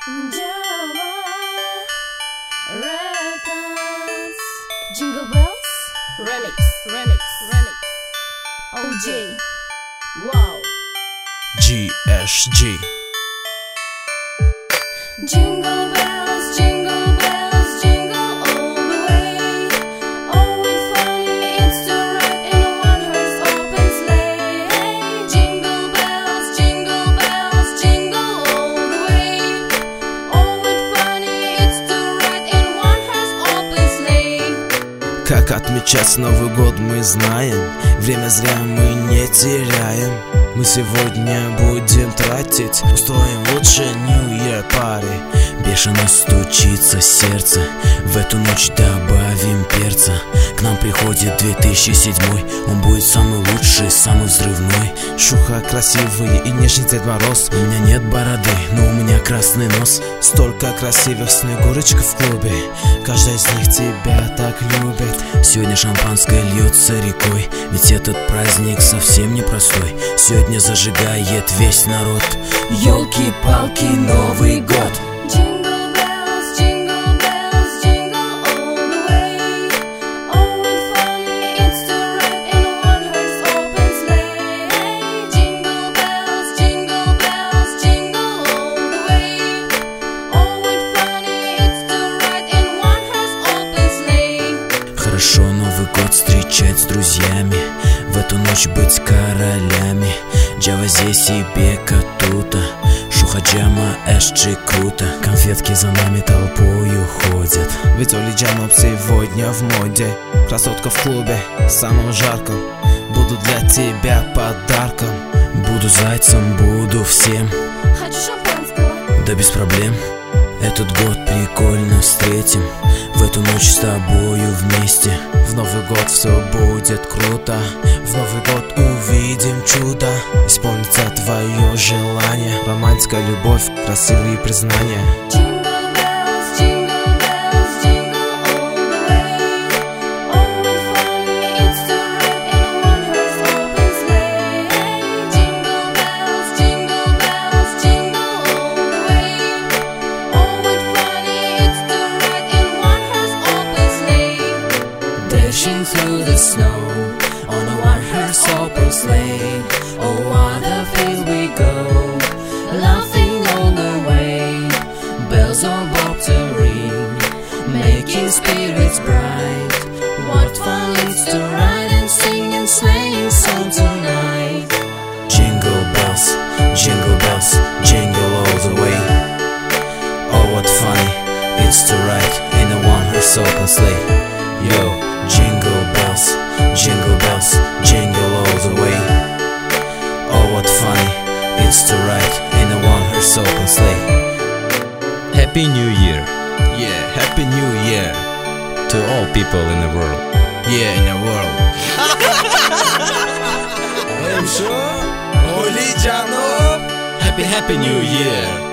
Java Records. Jingle Bells Remix OG. Wow. GSG. Jingle bells, jingle bells, jingle all the way. Oh, it's funny, it's to ride in a one-horse open sleigh. Jingle bells, jingle bells, jingle all the way. Oh, it's funny, it's to ride in one-horse open sleigh. Как отмечать Новый год мы знаем, время зря мы не теряем. Мы сегодня будем тратить, устроим лучше New Year Party. Бешено стучится сердце, в эту ночь добавим перца. К нам приходит 2007, он будет самый лучший, самый взрывной. Шуха красивый и нежный Дед Мороз. У меня нет бороды, но у меня красный нос. Столько красивых снегурочек в клубе, каждая из них тебя так любит. Сегодня шампанское льется рекой, ведь этот праздник совсем непростой. Сегодня зажигает весь народ. Ёлки-палки, Новый год. Jingle bells, jingle bells, jingle all the way. Oh, it's funny, it's to ride in a one-horse open sleigh. Jingle bells, jingle bells, jingle all the way. Oh, it's funny, it's to ride in one-horse open sleigh. Хорошо Новый год встречать с друзьями, в эту ночь быть королями. Джава здесь и Бека тута, Шуха Джама Эшджи круто. Конфетки за нами толпою ходят, ведь Оли Джама сегодня в моде. Красотка в клубе, самым жарком, буду для тебя подарком. Буду зайцем, буду всем. Хочу шампанского. Да без проблем. Этот год прикольно встретим, в эту ночь с тобою вместе. В Новый год все будет круто, в Новый год увидим чудо. Исполнится твое желание, романтика, любовь, красивые признания. Jingle bells, jingle bells, jingle all the way. Oh, it's funny, it's to ride in a one-horse open sleigh. Jingle bells, jingle bells, jingle all the way. Oh, it's funny, it's to ride in one-horse open sleigh. Dashing through the snow on a one-horse open sleigh. Oh, what a field we go, laughing all the way. Bells are about to ring, making spirits bright. What fun it's to ride and sing and sleighing song tonight. Jingle bells, jingle all the way. Oh, what funny it's to ride in a one-horse open sleigh. Yo, jingle bells, jingle all the way. Oh, what funny it's to ride in a one-horse open sleigh. Happy New Year Yeah, Happy New Year. to all people in the world. Yeah, in the world. Oly Canım. Happy New Year.